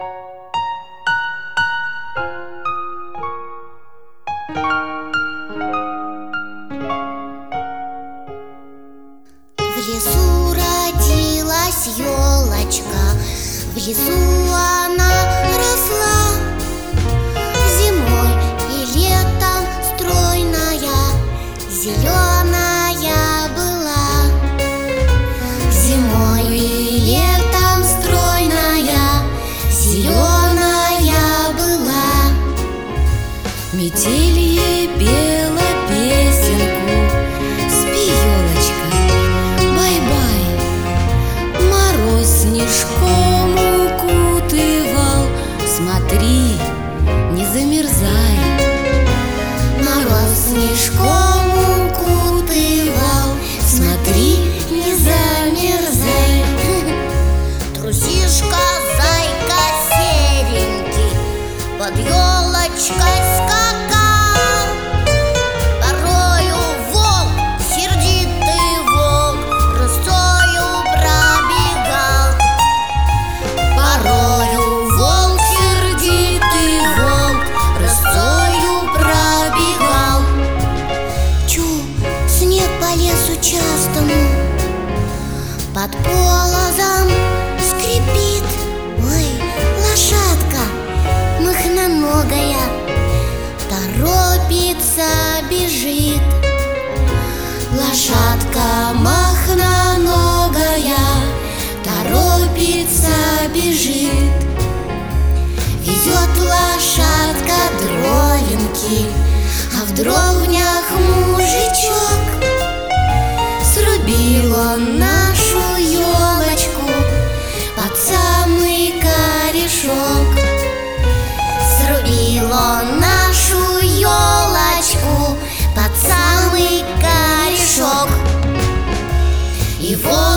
В лесу родилась елочка, в лесу она росла. Зимой и летом стройная, зеленая была. Зимой и летом стройная, зеленая была. Метель ей пела песенку: спи, елочка, бай-бай. Мороз снежком укутывал, смотри, не замерзай. Мороз снежком укутывал, смотри, не замерзай. Трусишка, зайка серенький под елочкой скакал. Порою волк, сердитый волк, рысою пробегал. Порою волк, сердитый волк, рысою пробегал. Чу, снег по лесу частому под полозом скрипит. Ой, лошадка махноногая торопится, бежит. Лошадка махноногая торопится, бежит. Везет лошадка дровинки, а в дровнях мужичок. Срубил он нашу елочку под самый корешок. Срубил он нашу елочку под самый корешок. И вот